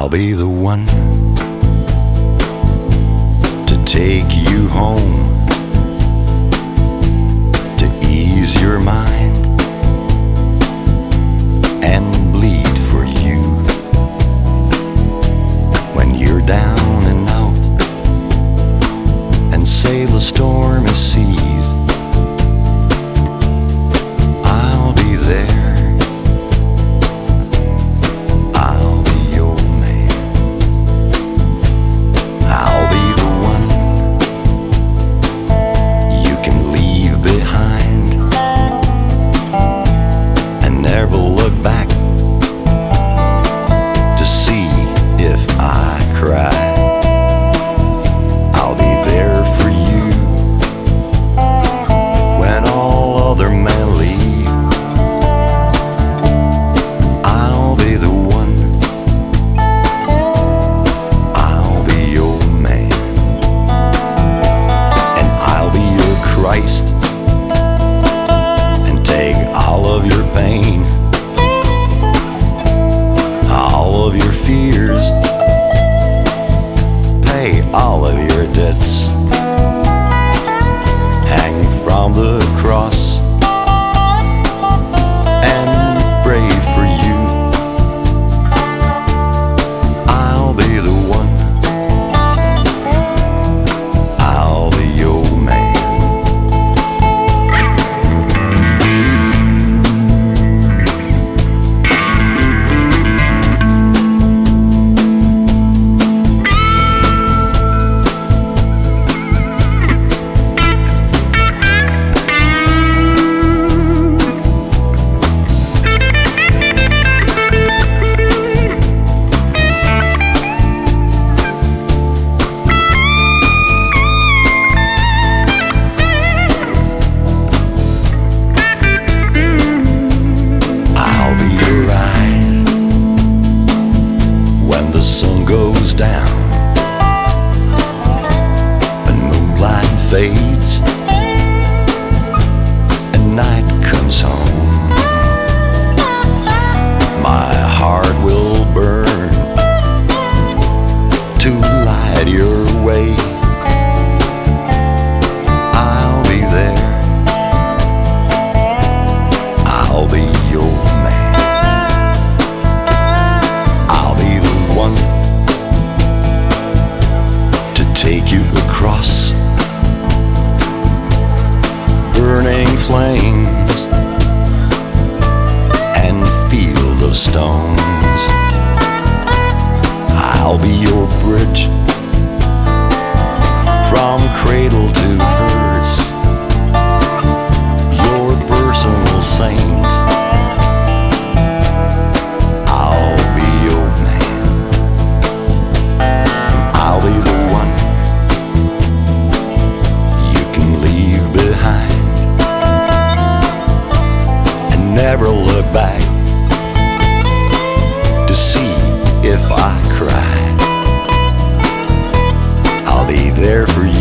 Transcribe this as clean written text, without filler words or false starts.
I'll be the one to take you home, to ease your mind and bleed for you when you're down and out and sail the stormy seas. I'll be there. I'll be your man. I'll be the one you can leave behind and never look back to see if I cry. I'll be there for you when all other men leave. I'll be the one. I'll be your man. And I'll be your Christ and take all of your pain, all of your fears, pay all of your debts, hang from the cross and pray for you. I'll be the one. I'll be your man. I'll be your eyes when the sun goes down and moonlight fades and night comes home. My heart will burn to light your way. I'll be there. I'll be your man. I'll be the one to take you across burning flames and field of stones. I'll be your bridge from cradle to hearse, your personal saint. I'll be your man. I'll be the one you can leave behind and never look back to see if I cry. I'll be there for you